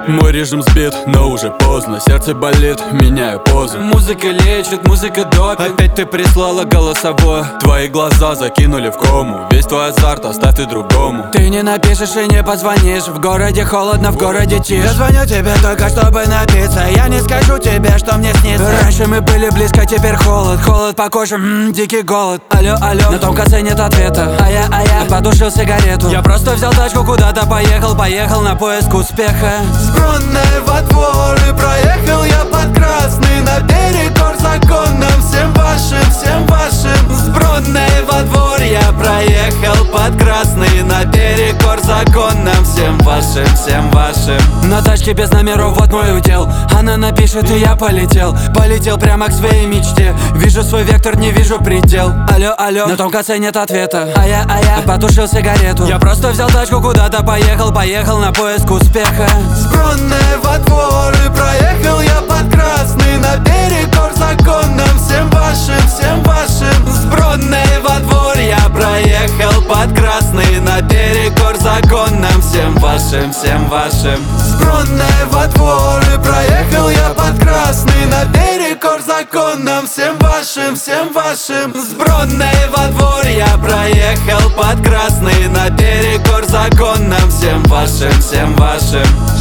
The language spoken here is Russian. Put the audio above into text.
Мой режим сбит, но уже поздно. Сердце болит, меняю позу. Музыка лечит, музыка допинг. Опять ты прислала голосовое. Твои глаза закинули в кому. Весь твой азарт оставь ты другому. Ты не напишешь и не позвонишь. В городе холодно, в городе тишь. Я звоню тебе только чтобы напиться. Я не скажу тебе, что мне снится. Раньше мы были близко, теперь холод. Холод по коже, дикий голод. Алло, алло, на том конце нет ответа. А я потушил сигарету. Я просто взял тачку, куда-то поехал на поиск успеха. Бронной во двор и проехал я под красный на берег гор законным. Всем вашим с Бронной во двор я проехал под красный на берег гор законным. Всем вашим. На тачке без номеров, вот мой удел. Она напишет, и я полетел. Полетел прямо к своей мечте. Вижу свой вектор, не вижу предел. Алло, алло, на том конце нет ответа. А я потушил сигарету. Я просто взял тачку, куда-то поехал на поиск успеха. С Бронной во двор и проехал я под красный на берег гор законным. Всем вашим с Бронной во двор я проехал под красный на берег гор законным. Всем вашим с Бронной во двор и проехал я под красный на берег гор законным. Всем вашим с Бронной во двор я проехал под красный на берег гор законным. Всем вашим